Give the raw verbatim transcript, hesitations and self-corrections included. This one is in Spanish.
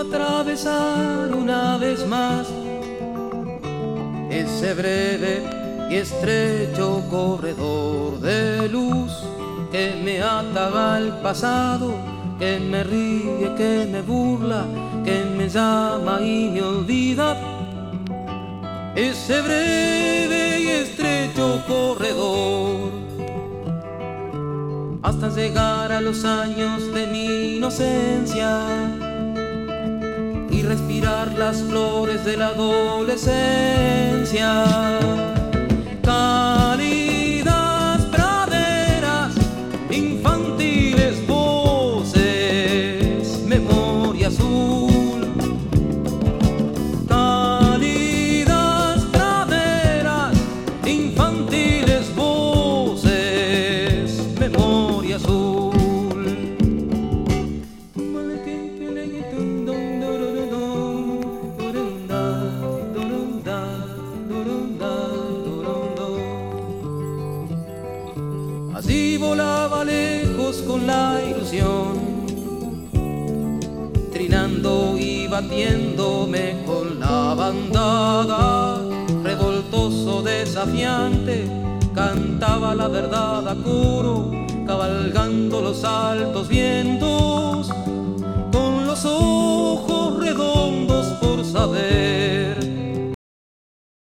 atravesar una vez más ese breve y estrecho corredor de luz que me ata al pasado, que me ríe, que me burla, que me llama y me olvida. Ese breve y estrecho corredor, hasta llegar a los años de mi inocencia y respirar las flores de la adolescencia. Cálidas praderas, infantiles voces, memoria azul. Cálidas praderas, infantiles voces, memoria azul. Así volaba lejos con la ilusión, trinando y batiéndome con la bandada. Revoltoso, desafiante, cantaba la verdad a coro, cabalgando los altos vientos, con los ojos redondos por saber